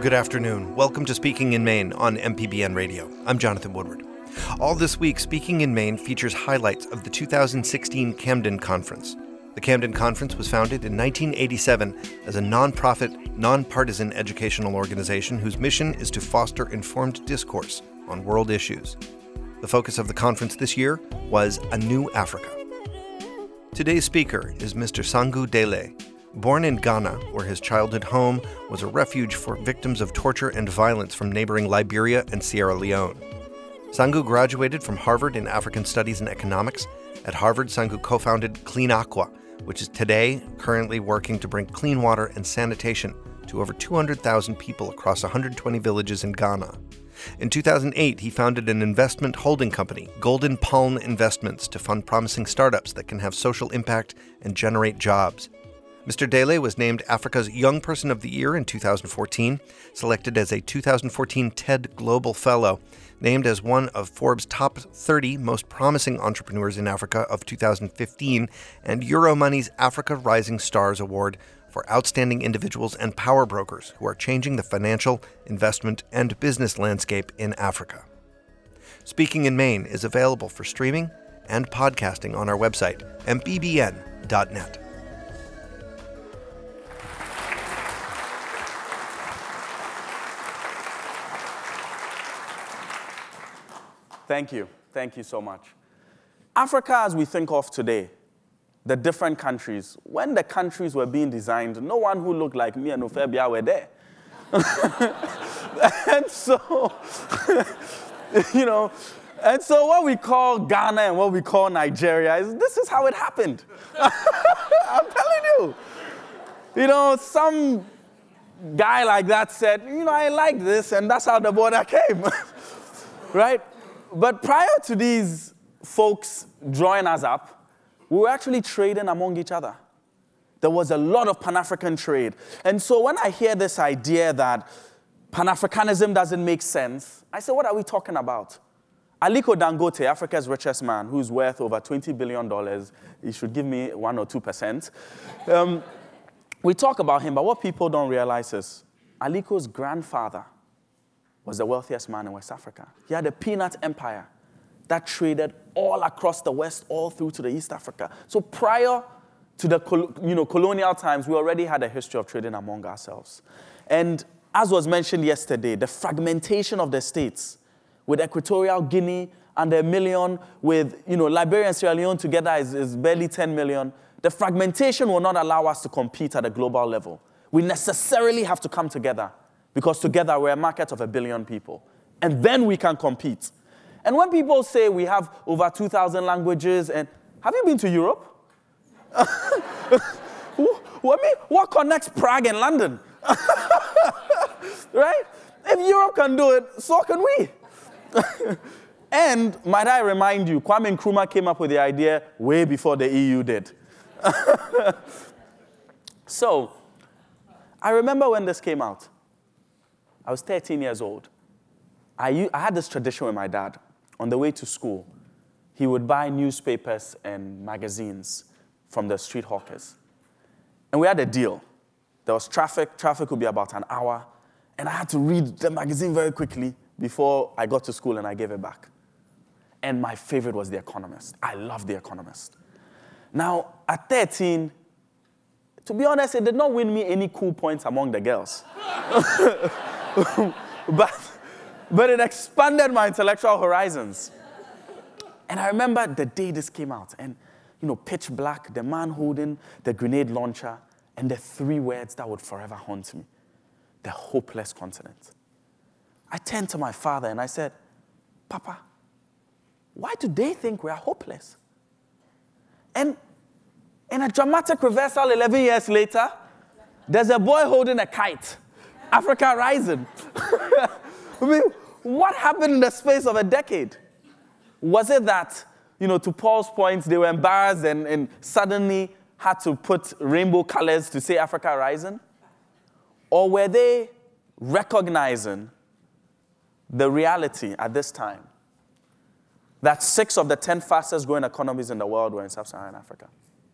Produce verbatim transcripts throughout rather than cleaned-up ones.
Good afternoon. Welcome to Speaking in Maine on M P B N Radio. I'm Jonathan Woodward. All this week, Speaking in Maine features highlights of the two thousand sixteen Camden Conference. The Camden Conference was founded in nineteen eighty-seven as a nonprofit, nonpartisan educational organization whose mission is to foster informed discourse on world issues. The focus of the conference this year was A New Africa. Today's speaker is Mister Sangu Dele. Born in Ghana, where his childhood home was a refuge for victims of torture and violence from neighboring Liberia and Sierra Leone. Sangu graduated from Harvard in African Studies and Economics. At Harvard, Sangu co-founded Clean Aqua, which is today currently working to bring clean water and sanitation to over two hundred thousand people across one hundred twenty villages in Ghana. In two thousand eight, he founded an investment holding company, Golden Palm Investments, to fund promising startups that can have social impact and generate jobs. Mister Dele was named Africa's Young Person of the Year in two thousand fourteen, selected as a two thousand fourteen TED Global Fellow, named as one of Forbes' top thirty most promising entrepreneurs in Africa of two thousand fifteen, and Euromoney's Africa Rising Stars Award for outstanding individuals and power brokers who are changing the financial, investment, and business landscape in Africa. Speaking in Maine is available for streaming and podcasting on our website, m p b n dot net. Thank you. Thank you so much. Africa, as we think of today, the different countries, when the countries were being designed, no one who looked like me and Ofebia were there. And so, you know, and so what we call Ghana and what we call Nigeria, is this is how it happened. I'm telling you. You know, some guy like that said, you know, I like this, and that's how the border came. Right? But prior to these folks drawing us up, we were actually trading among each other. There was a lot of Pan-African trade. And so when I hear this idea that Pan-Africanism doesn't make sense, I say, what are we talking about? Aliko Dangote, Africa's richest man, who's worth over twenty billion dollars, he should give me one or two percent. Um, we talk about him, but what people don't realize is Aliko's grandfather was the wealthiest man in West Africa. He had a peanut empire that traded all across the West, all through to the East Africa. So prior to the you know, colonial times, we already had a history of trading among ourselves. And as was mentioned yesterday, the fragmentation of the states, with Equatorial Guinea under a million, with you know, Liberia and Sierra Leone together is, is barely ten million. The fragmentation will not allow us to compete at a global level. We necessarily have to come together, because together we're a market of a billion people. And then we can compete. And when people say we have over two thousand languages, and have you been to Europe? What, what connects Prague and London? Right? If Europe can do it, so can we. And might I remind you, Kwame Nkrumah came up with the idea way before the E U did. So, I remember when this came out. I was thirteen years old. I, I had this tradition with my dad. On the way to school, he would buy newspapers and magazines from the street hawkers. And we had a deal. There was traffic. Traffic would be about an hour. And I had to read the magazine very quickly before I got to school and I gave it back. And my favorite was The Economist. I loved The Economist. Now, at thirteen, to be honest, it did not win me any cool points among the girls. but, but it expanded my intellectual horizons. And I remember the day this came out, and you know, pitch black, the man holding the grenade launcher, and the three words that would forever haunt me: the hopeless continent. I turned to my father and I said, Papa, why do they think we are hopeless? And in a dramatic reversal eleven years later, there's a boy holding a kite. Africa Rising. I mean, what happened in the space of a decade? Was it that, you know, to Paul's point, they were embarrassed and, and suddenly had to put rainbow colors to say Africa Rising? Or were they recognizing the reality at this time that six of the ten fastest growing economies in the world were in sub-Saharan Africa?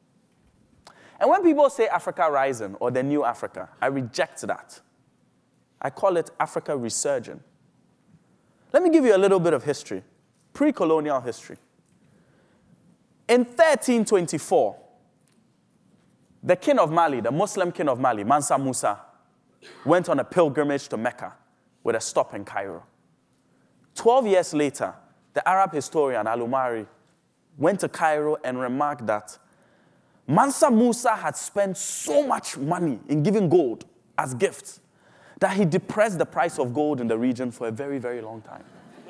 And when people say Africa Rising or the new Africa, I reject that. I call it Africa Resurgent. Let me give you a little bit of history, pre-colonial history. In thirteen twenty-four, the king of Mali, the Muslim king of Mali, Mansa Musa, went on a pilgrimage to Mecca with a stop in Cairo. Twelve years later, the Arab historian Al-Umari went to Cairo and remarked that Mansa Musa had spent so much money in giving gold as gifts that he depressed the price of gold in the region for a very, very long time.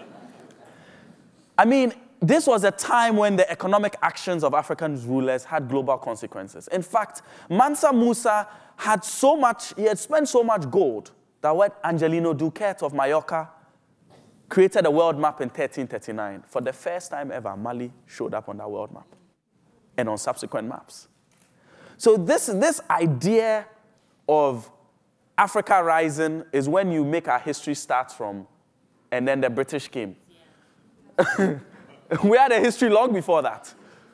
I mean, this was a time when the economic actions of African rulers had global consequences. In fact, Mansa Musa had so much, he had spent so much gold that when Angelino Duquette of Mallorca created a world map in thirteen thirty-nine, for the first time ever, Mali showed up on that world map and on subsequent maps. So this, this idea of Africa rising is when you make our history start from, and then the British came. Yeah. We had a history long before that.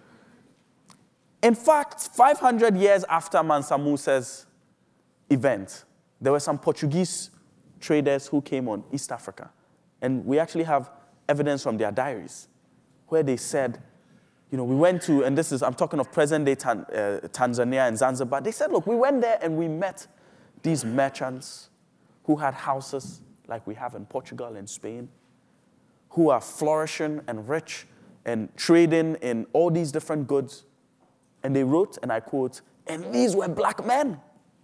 In fact, five hundred years after Mansa Musa's event, there were some Portuguese traders who came on East Africa. And we actually have evidence from their diaries where they said, you know, we went to, and this is, I'm talking of present-day Tan, uh, Tanzania and Zanzibar. They said, look, we went there and we met these merchants who had houses like we have in Portugal and Spain, who are flourishing and rich and trading in all these different goods. And they wrote, and I quote, and these were black men.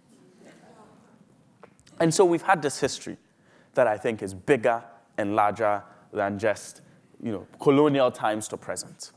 And so we've had this history that I think is bigger and larger than just, you know, colonial times to present.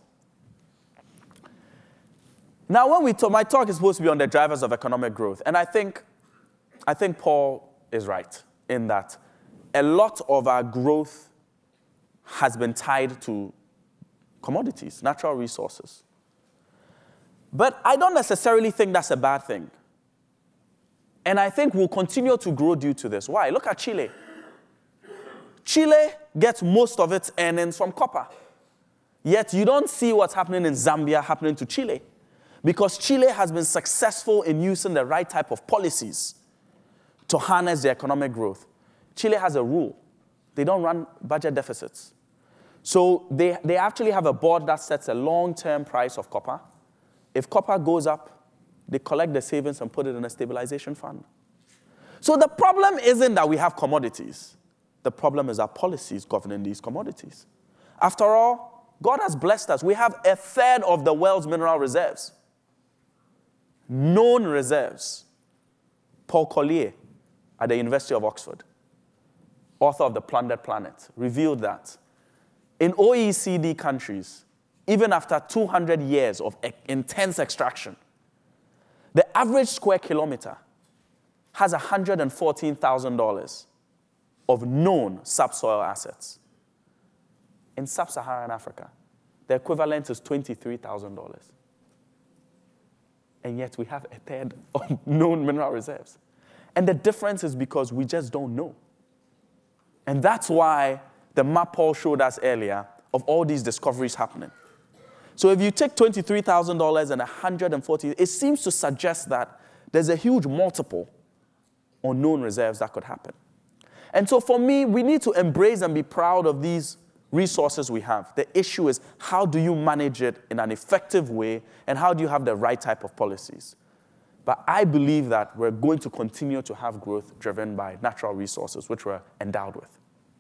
Now, when we talk, my talk is supposed to be on the drivers of economic growth, and I think, I think Paul is right in that a lot of our growth has been tied to commodities, natural resources. But I don't necessarily think that's a bad thing. And I think we'll continue to grow due to this. Why? Look at Chile. Chile gets most of its earnings from copper. Yet you don't see what's happening in Zambia happening to Chile, because Chile has been successful in using the right type of policies to harness the economic growth. Chile has a rule. They don't run budget deficits. So they, they actually have a board that sets a long-term price of copper. If copper goes up, they collect the savings and put it in a stabilization fund. So the problem isn't that we have commodities. The problem is our policies governing these commodities. After all, God has blessed us. We have a third of the world's mineral reserves. Known reserves. Paul Collier at the University of Oxford, author of The Plundered Planet, revealed that in O E C D countries, even after two hundred years of e- intense extraction, the average square kilometer has one hundred fourteen thousand dollars of known subsoil assets. In sub-Saharan Africa, the equivalent is twenty-three thousand dollars. And yet we have a third of known mineral reserves. And the difference is because we just don't know. And that's why the map Paul showed us earlier of all these discoveries happening. So if you take twenty-three thousand dollars and one hundred forty, it seems to suggest that there's a huge multiple on known reserves that could happen. And so for me, we need to embrace and be proud of these resources we have. The issue is, how do you manage it in an effective way, and how do you have the right type of policies? But I believe that we're going to continue to have growth driven by natural resources, which we're endowed with.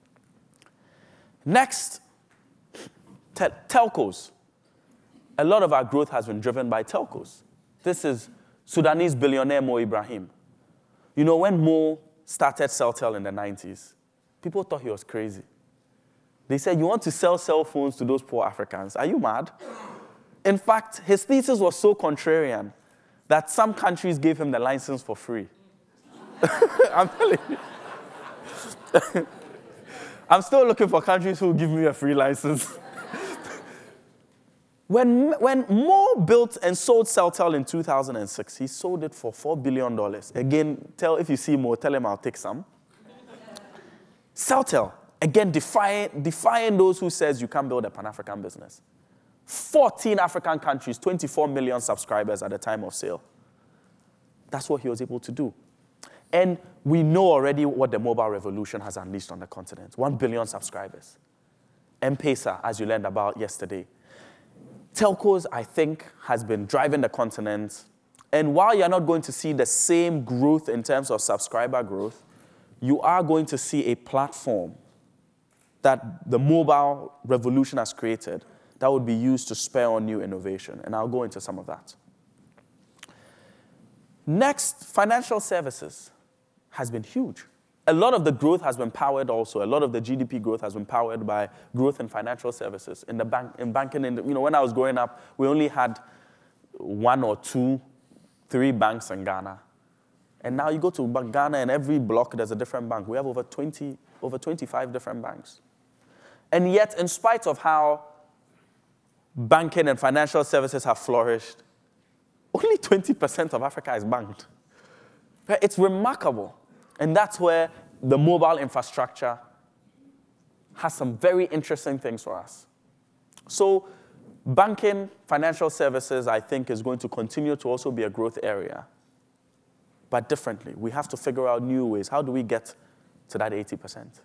Next, tel- telcos. A lot of our growth has been driven by telcos. This is Sudanese billionaire Mo Ibrahim. You know, when Mo started Celtel in the nineties, people thought he was crazy. They said, you want to sell cell phones to those poor Africans? Are you mad? In fact, his thesis was so contrarian that some countries gave him the license for free. I'm telling you. I'm still looking for countries who give me a free license. When, when Mo built and sold Celtel in two thousand six, he sold it for four billion dollars. Again, tell if you see Mo, tell him I'll take some. Celtel, again, defying, defying those who says you can't build a Pan-African business. fourteen African countries, twenty-four million subscribers at the time of sale. That's what he was able to do. And we know already what the mobile revolution has unleashed on the continent. One billion subscribers. M-Pesa, as you learned about yesterday. Telcos, I think, has been driving the continent. And while you're not going to see the same growth in terms of subscriber growth, you are going to see a platform that the mobile revolution has created that would be used to spur on new innovation. And I'll go into some of that. Next, financial services has been huge. A lot of the growth has been powered also. A lot of the G D P growth has been powered by growth in financial services. In the bank, in banking, in the, you know, when I was growing up, we only had one or two, three banks in Ghana. And now you go to Ghana, and every block there's a different bank. We have over twenty, over twenty-five different banks. And yet, in spite of how banking and financial services have flourished, only twenty percent of Africa is banked. It's remarkable. And that's where the mobile infrastructure has some very interesting things for us. So banking, financial services, I think, is going to continue to also be a growth area, but differently. We have to figure out new ways. How do we get to that eighty percent?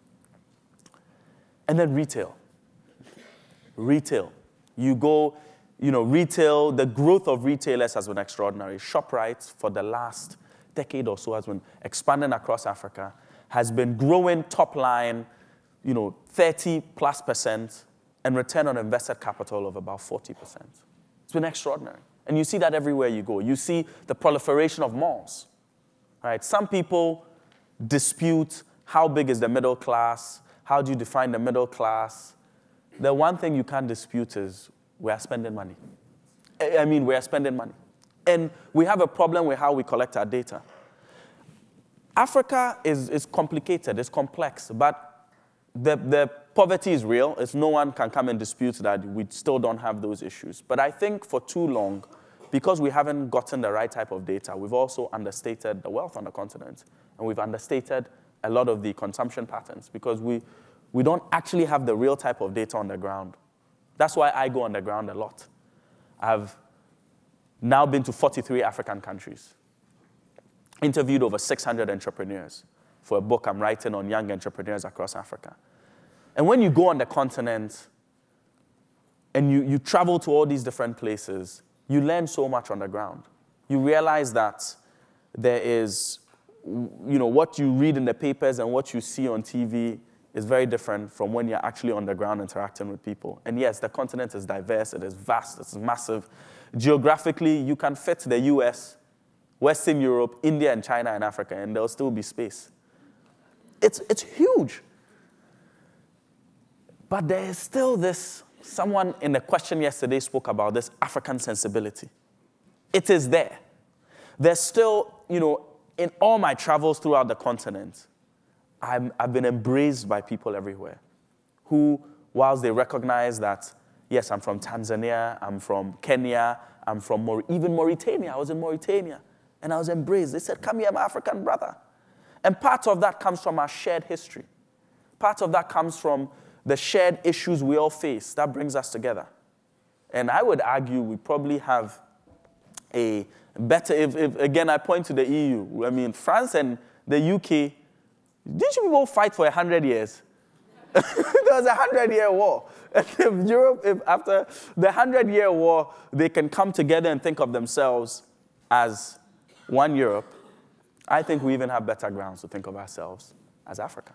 And then retail. Retail. You go, you know, retail, the growth of retailers has been extraordinary. ShopRite, for the last decade or so, has been expanding across Africa, has been growing top line, you know, thirty plus percent, and return on invested capital of about forty percent. It's been extraordinary. And you see that everywhere you go. You see the proliferation of malls, right? Some people dispute how big is the middle class, how do you define the middle class. The one thing you can't dispute is we are spending money. I mean, we are spending money. And we have a problem with how we collect our data. Africa is, is complicated, it's complex, but the, the poverty is real. It's, no one can come and dispute that we still don't have those issues. But I think for too long, because we haven't gotten the right type of data, we've also understated the wealth on the continent. And we've understated a lot of the consumption patterns because we, we don't actually have the real type of data on the ground. That's why I go on the ground a lot. I've now been to forty-three African countries, interviewed over six hundred entrepreneurs for a book I'm writing on young entrepreneurs across Africa. And when you go on the continent and you, you travel to all these different places, you learn so much on the ground. You realize that there is, you know, what you read in the papers and what you see on T V is very different from when you're actually on the ground interacting with people. And yes, the continent is diverse, it is vast, it's massive. Geographically, you can fit the U S, Western Europe, India, and China, and Africa, and there'll still be space. It's, it's huge. But there is still this, someone in the question yesterday spoke about this African sensibility. It is there. There's still, you know, in all my travels throughout the continent, I'm, I've been embraced by people everywhere who, whilst they recognize that, yes, I'm from Tanzania, I'm from Kenya, I'm from Maur- even Mauritania. I was in Mauritania, and I was embraced. They said, come here, my African brother. And part of that comes from our shared history. Part of that comes from the shared issues we all face. That brings us together. And I would argue we probably have a better, if, if again, I point to the E U. I mean, France and the U K, didn't you people fight for one hundred years? There was a hundred-year war. And if Europe, if after the hundred-year war, they can come together and think of themselves as one Europe, I think we even have better grounds to think of ourselves as Africa.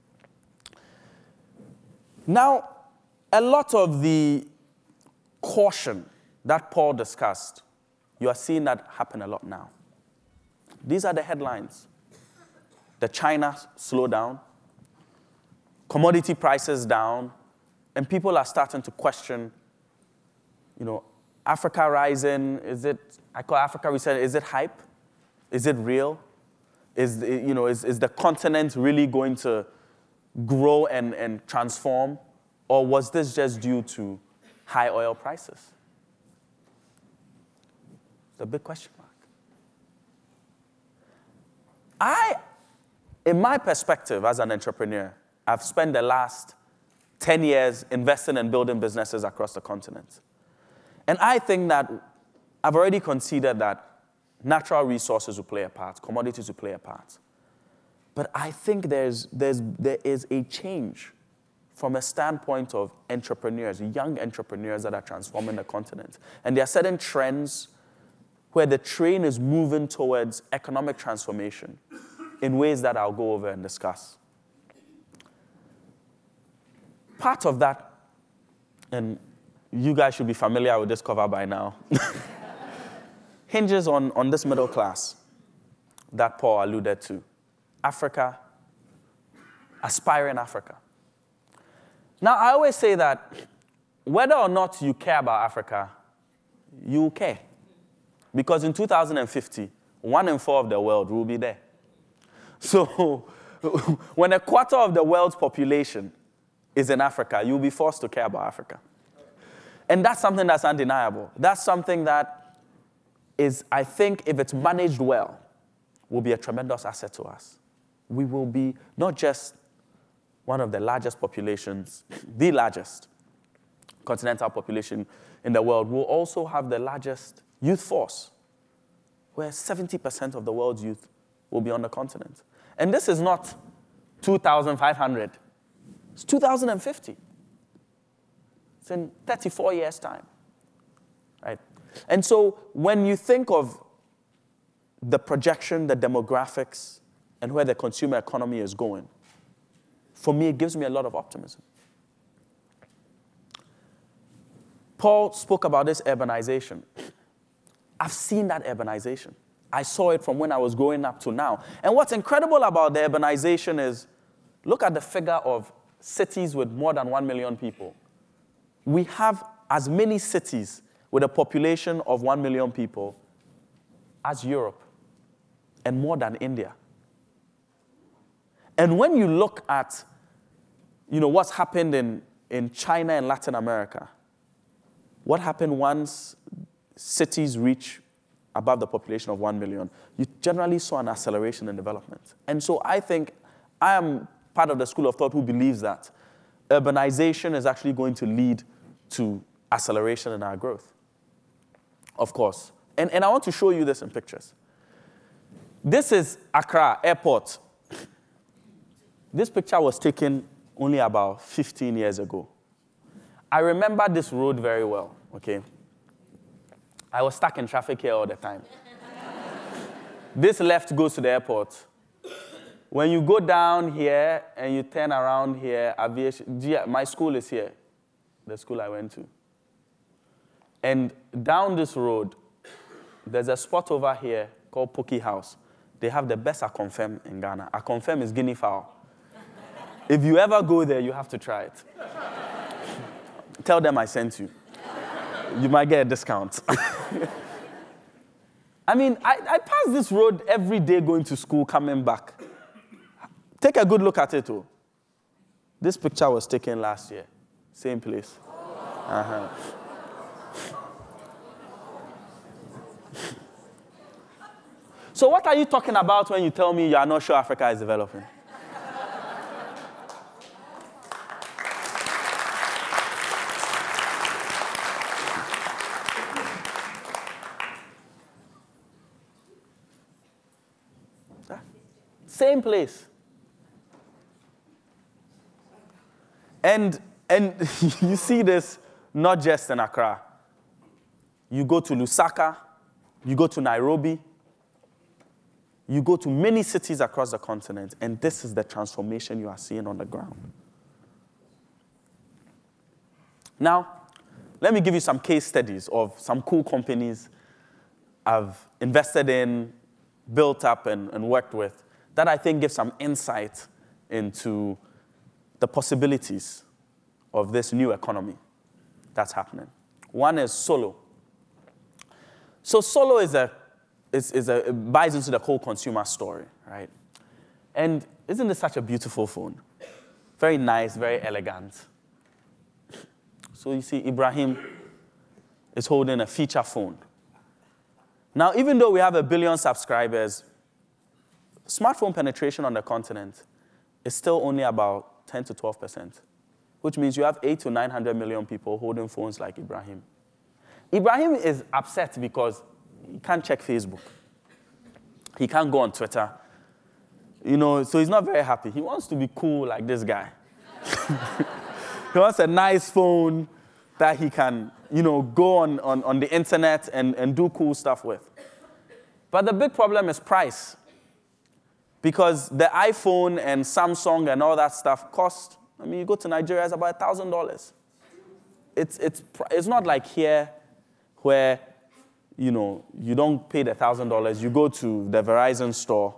Now, a lot of the caution that Paul discussed, you are seeing that happen a lot now. These are the headlines. The China slowdown, commodity prices down, and people are starting to question, you know, Africa rising, is it, I call Africa reset, is it hype? Is it real? Is, you know, is, is the continent really going to grow and, and transform? Or was this just due to high oil prices? It's a big question mark. I, in my perspective as an entrepreneur, I've spent the last ten years investing and building businesses across the continent. And I think that I've already considered that natural resources will play a part, commodities will play a part. But I think there's, there's, there is a change from a standpoint of entrepreneurs, young entrepreneurs that are transforming the continent. And there are certain trends where the train is moving towards economic transformation in ways that I'll go over and discuss. Part of that, and you guys should be familiar with this cover by now, hinges on, on this middle class that Paul alluded to. Africa, aspiring Africa. Now, I always say that whether or not you care about Africa, you care. Because in two thousand fifty, one in four of the world will be there. So when a quarter of the world's population is in Africa, you'll be forced to care about Africa. And that's something that's undeniable. That's something that is, I think, if it's managed well, will be a tremendous asset to us. We will be not just one of the largest populations, the largest continental population in the world, we'll also have the largest youth force, where seventy percent of the world's youth will be on the continent. And this is not two thousand five hundred. It's two thousand fifty. It's in thirty-four years' time. Right? And so when you think of the projection, the demographics, and where the consumer economy is going, for me, it gives me a lot of optimism. Paul spoke about this urbanization. I've seen that urbanization. I saw it from when I was growing up to now. And what's incredible about the urbanization is, look at the figure of cities with more than one million people. We have as many cities with a population of one million people as Europe, and more than India. And when you look at, you know, what's happened in, in China and Latin America, what happened once cities reach above the population of one million, you generally saw an acceleration in development. And so I think I am part of the school of thought who believes that urbanization is actually going to lead to acceleration in our growth. Of course. And, and I want to show you this in pictures. This is Accra Airport. This picture was taken only about fifteen years ago. I remember this road very well, okay? I was stuck in traffic here all the time. This left goes to the airport. When you go down here and you turn around here, aviation, my school is here, the school I went to. And down this road, there's a spot over here called Poki House. They have the best akonfem in Ghana. Akonfem is guinea fowl. If you ever go there, you have to try it. Tell them I sent you. You might get a discount. I mean, I, I pass this road every day going to school, coming back. Take a good look at it, too. This picture was taken last year. Same place. Uh-huh. So what are you talking about when you tell me you are not sure Africa is developing? Same place. And, and you see this not just in Accra. You go to Lusaka, you go to Nairobi, you go to many cities across the continent, and this is the transformation you are seeing on the ground. Now, let me give you some case studies of some cool companies I've invested in, built up, and, and worked with that I think give some insight into the possibilities of this new economy that's happening. One is Solo. So Solo is a, is, is a, it buys into the whole consumer story, right? And isn't this such a beautiful phone? Very nice, very elegant. So you see Ibrahim is holding a feature phone. Now, even though we have a billion subscribers, smartphone penetration on the continent is still only about ten to twelve percent, which means you have eight to nine hundred million people holding phones like Ibrahim. Ibrahim is upset because he can't check Facebook. He can't go on Twitter. You know, so he's not very happy. He wants to be cool like this guy. He wants a nice phone that he can, you know, go on, on, on the internet and, and do cool stuff with. But the big problem is price. Because the iPhone and Samsung and all that stuff cost, I mean, you go to Nigeria, it's about one thousand dollars. It's, it's, it's not like here where, you know, you don't pay the one thousand dollars. You go to the Verizon store,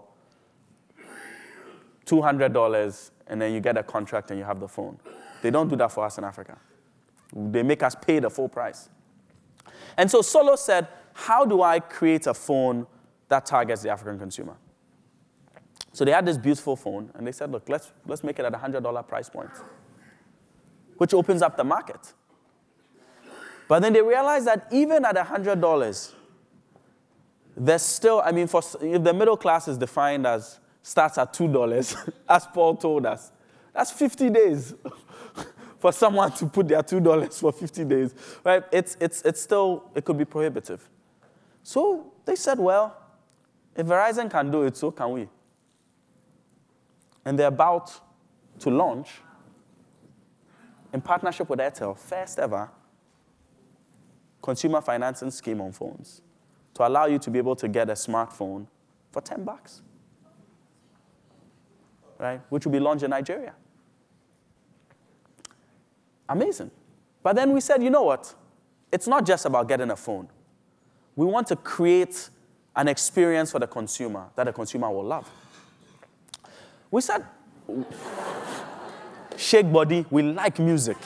two hundred dollars, and then you get a contract and you have the phone. They don't do that for us in Africa. They make us pay the full price. And so Solo said, how do I create a phone that targets the African consumer? So they had this beautiful phone, and they said, look, let's, let's make it at a one hundred dollars price point, which opens up the market. But then they realized that even at one hundred dollars, there's still, I mean, for, if the middle class is defined as starts at two dollars, as Paul told us, that's fifty days for someone to put their two dollars for fifty days, right? It's, it's, it's still, it could be prohibitive. So they said, well, if Verizon can do it, so can we. And they're about to launch, in partnership with Airtel, first ever consumer financing scheme on phones to allow you to be able to get a smartphone for ten bucks, right? Which will be launched in Nigeria. Amazing. But then we said, you know what? It's not just about getting a phone. We want to create an experience for the consumer that the consumer will love. We said, shake body, we like music.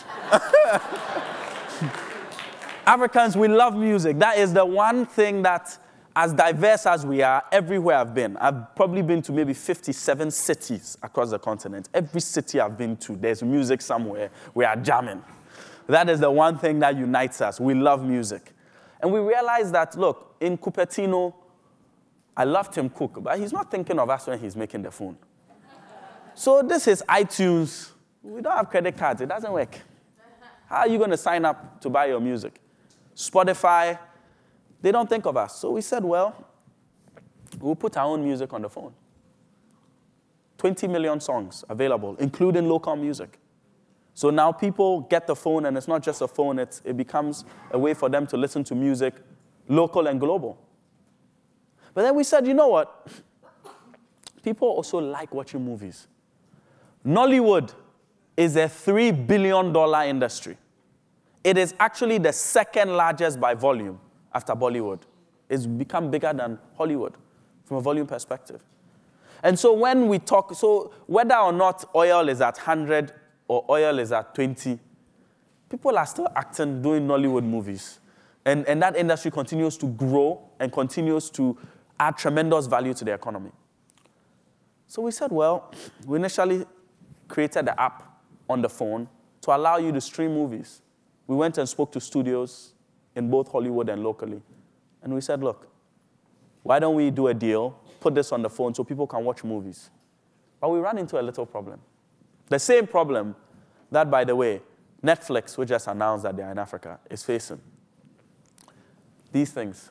Africans, we love music. That is the one thing that, as diverse as we are, everywhere I've been. I've probably been to maybe fifty-seven cities across the continent. Every city I've been to, there's music somewhere. We are jamming. That is the one thing that unites us. We love music. And we realized that, look, in Cupertino, I love Tim Cook, but he's not thinking of us when he's making the phone. So this is iTunes. We don't have credit cards. It doesn't work. How are you going to sign up to buy your music? Spotify, they don't think of us. So we said, well, we'll put our own music on the phone. twenty million songs available, including local music. So now people get the phone, and it's not just a phone. It's, it becomes a way for them to listen to music, local and global. But then we said, you know what? People also like watching movies. Nollywood is a three billion dollars industry. It is actually the second largest by volume after Bollywood. It's become bigger than Hollywood from a volume perspective. And so when we talk, so whether or not oil is at one hundred or oil is at twenty, people are still acting, doing Nollywood movies. And, and that industry continues to grow and continues to add tremendous value to the economy. So we said, well, we initially created the app on the phone to allow you to stream movies. We went and spoke to studios in both Hollywood and locally. And we said, look, why don't we do a deal, put this on the phone so people can watch movies? But we ran into a little problem. The same problem that, by the way, Netflix, which just announced that they're in Africa, is facing. These things.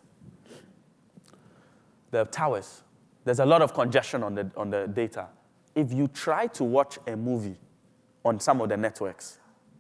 The towers. There's a lot of congestion on the, on the data. If you try to watch a movie on some of the networks,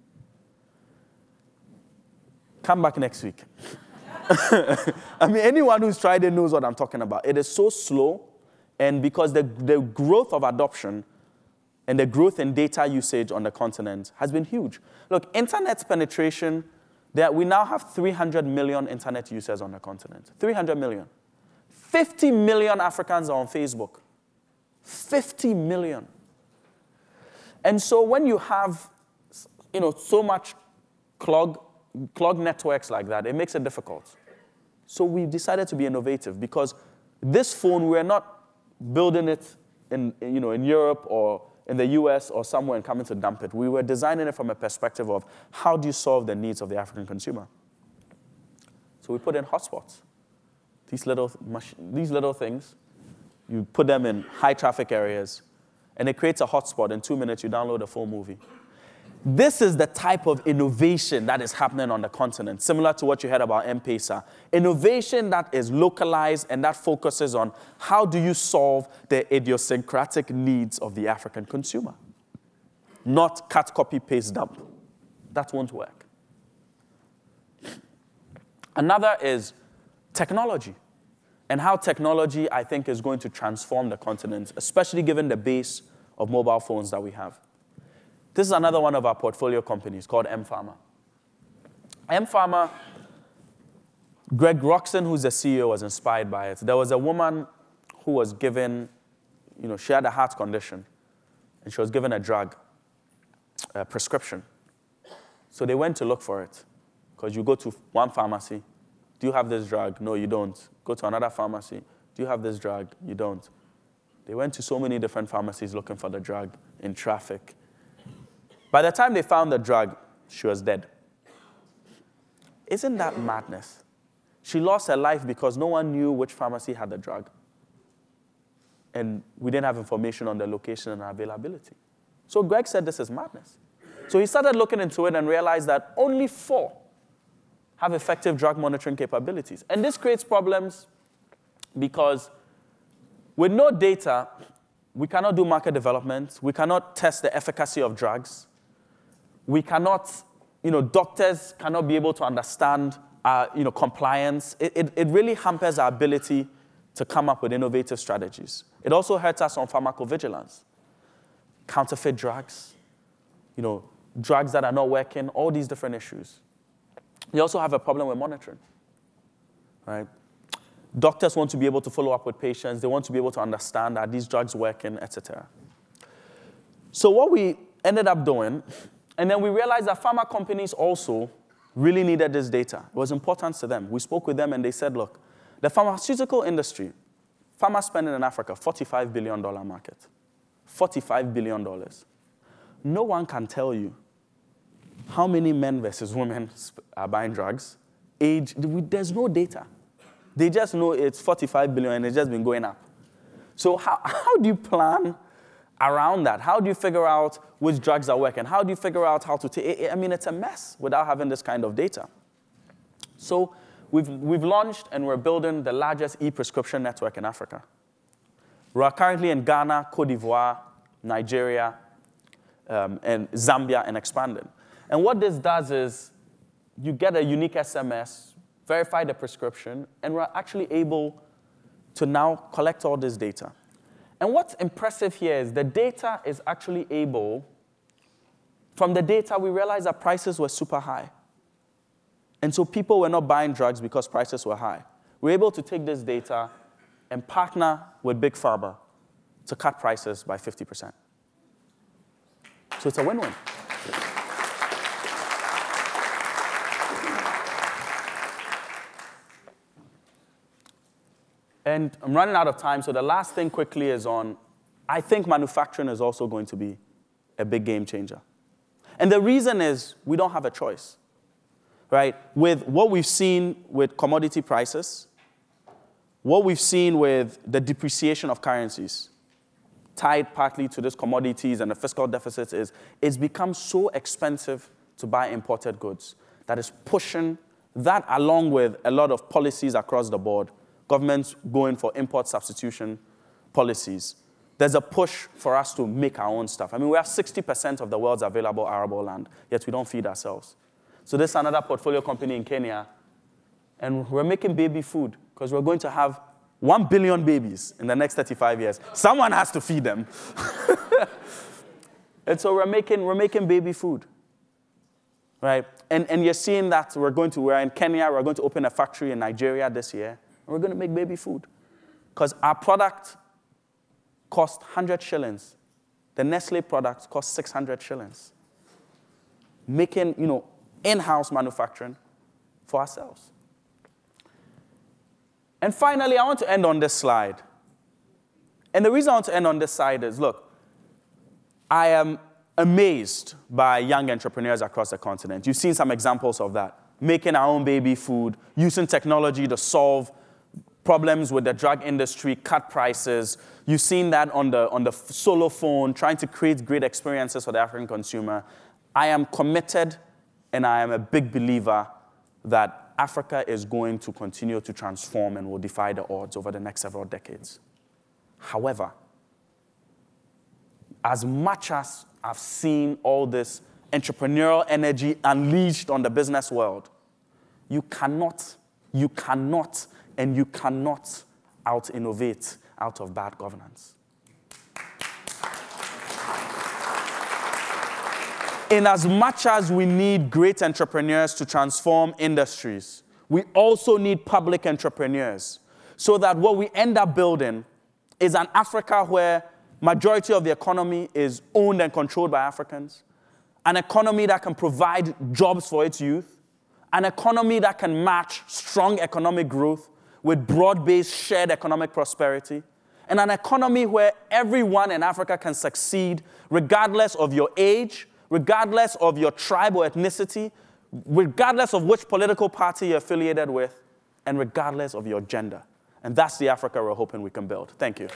come back next week. I mean, anyone who's tried it knows what I'm talking about. It is so slow, and because the, the growth of adoption and the growth in data usage on the continent has been huge. Look, internet penetration, there, we now have three hundred million internet users on the continent. three hundred million. fifty million Africans are on Facebook. fifty million. And so when you have, you know, so much clog, clog networks like that, it makes it difficult. So we decided to be innovative because this phone, we're not building it in, you know, in Europe or in the U S or somewhere and coming to dump it. We were designing it from a perspective of how do you solve the needs of the African consumer? So we put in hotspots. These little, these little things, you put them in high traffic areas, and it creates a hotspot. In two minutes, you download a full movie. This is the type of innovation that is happening on the continent, similar to what you heard about M-Pesa. Innovation that is localized and that focuses on how do you solve the idiosyncratic needs of the African consumer, not cut, copy, paste, dump. That won't work. Another is technology, and how technology, I think, is going to transform the continent, especially given the base of mobile phones that we have. This is another one of our portfolio companies called mPharma. mPharma, Greg Roxon, who's the C E O, was inspired by it. There was a woman who was given, you know, she had a heart condition, and she was given a drug, a prescription. So they went to look for it, because you go to one pharmacy. Do you have this drug? No, you don't. Go to another pharmacy. Do you have this drug? You don't. They went to so many different pharmacies looking for the drug in traffic. By the time they found the drug, she was dead. Isn't that madness? She lost her life because no one knew which pharmacy had the drug. And we didn't have information on the location and availability. So Greg said this is madness. So he started looking into it and realized that only four have effective drug monitoring capabilities. And this creates problems because with no data, we cannot do market development. We cannot test the efficacy of drugs. We cannot, you know, doctors cannot be able to understand, uh, you know, compliance. It, it, it really hampers our ability to come up with innovative strategies. It also hurts us on pharmacovigilance, counterfeit drugs, you know, drugs that are not working, all these different issues. You also have a problem with monitoring, right? Doctors want to be able to follow up with patients. They want to be able to understand, are these drugs working, et cetera. So what we ended up doing, and then we realized that pharma companies also really needed this data. It was important to them. We spoke with them, and they said, look, the pharmaceutical industry, pharma spending in Africa, forty-five billion dollars market, forty-five billion dollars. No one can tell you how many men versus women are buying drugs, age, there's no data. They just know it's forty-five billion and it's just been going up. So how, how do you plan around that? How do you figure out which drugs are working? How do you figure out how to take, I mean, it's a mess without having this kind of data. So we've, we've launched and we're building the largest e-prescription network in Africa. We're currently in Ghana, Cote d'Ivoire, Nigeria, um, and Zambia, and expanding. And what this does is you get a unique S M S, verify the prescription, and we're actually able to now collect all this data. And what's impressive here is the data is actually able, from the data, we realized that prices were super high. And so people were not buying drugs because prices were high. We're able to take this data and partner with Big Pharma to cut prices by fifty percent. So it's a win-win. And I'm running out of time, so the last thing quickly is on, I think manufacturing is also going to be a big game changer. And the reason is we don't have a choice, right? With what we've seen with commodity prices, what we've seen with the depreciation of currencies, tied partly to these commodities and the fiscal deficits, is it's become so expensive to buy imported goods that is pushing that, along with a lot of policies across the board, governments going for import substitution policies. There's a push for us to make our own stuff. I mean, we have sixty percent of the world's available arable land, yet we don't feed ourselves. So this is another portfolio company in Kenya, and we're making baby food because we're going to have one billion babies in the next thirty-five years. Someone has to feed them. And so we're making, we're making baby food, right? And, and you're seeing that we're going to, we're in Kenya, we're going to open a factory in Nigeria this year. We're going to make baby food because our product costs one hundred shillings. The Nestle product costs six hundred shillings. Making, you know, in-house manufacturing for ourselves. And finally, I want to end on this slide. And the reason I want to end on this slide is, look, I am amazed by young entrepreneurs across the continent. You've seen some examples of that. Making our own baby food, using technology to solve problems with the drug industry, cut prices. You've seen that on the, on the solo phone, trying to create great experiences for the African consumer. I am committed and I am a big believer that Africa is going to continue to transform and will defy the odds over the next several decades. However, as much as I've seen all this entrepreneurial energy unleashed on the business world, you cannot, you cannot, and you cannot out-innovate out of bad governance. In as much as we need great entrepreneurs to transform industries, we also need public entrepreneurs so that what we end up building is an Africa where majority of the economy is owned and controlled by Africans, an economy that can provide jobs for its youth, an economy that can match strong economic growth with broad-based shared economic prosperity, and an economy where everyone in Africa can succeed regardless of your age, regardless of your tribe or ethnicity, regardless of which political party you're affiliated with, and regardless of your gender. And that's the Africa we're hoping we can build. Thank you.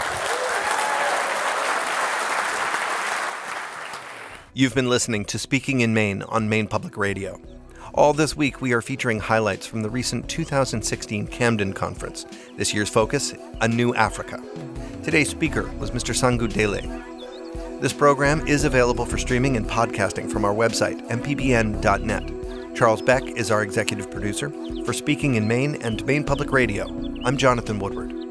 You've been listening to Speaking in Maine on Maine Public Radio. All this week, we are featuring highlights from the recent two thousand sixteen Camden Conference. This year's focus, A New Africa. Today's speaker was Mister Sangu Dele. This program is available for streaming and podcasting from our website, m p b n dot net. Charles Beck is our executive producer. For Speaking in Maine and Maine Public Radio, I'm Jonathan Woodward.